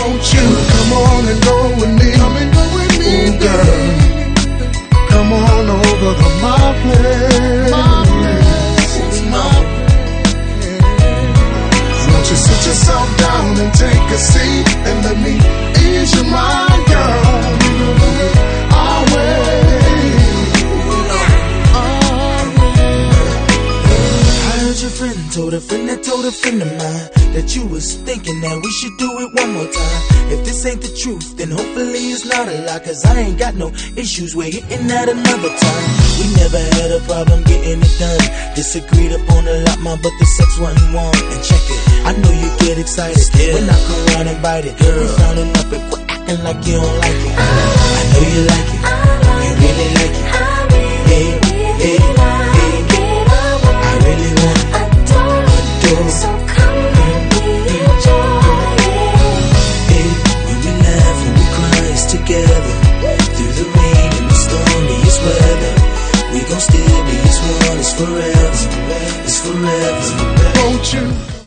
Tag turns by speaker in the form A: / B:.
A: Won't you come on and go with me? Come and go with me, ooh, girl. Come on over to my place. Won't you sit yourself down and take a seat and let me ease your mind, girl? I'll wait.
B: I heard your friend told a friend that told a friend of mine that you was thinking that we should do it one more time. If this ain't the truth, then hopefully it's not a lie, cause I ain't got no issues with hitting that another time. We never had a problem getting it done. Disagreed upon a lot, ma, but the sex wasn't one. And check it, I know you get excited when I come round and bite it. Girl, frowning up and quit acting like you don't like it. I know you like it, you really like it. Hey, hey, hey, I really want it.
C: So come let me enjoy it.
B: Hey, when we laugh and we cry, it's together. Through the rain and the stormiest weather, we gon' still be as one. It's forever, it's forever.
A: Won't you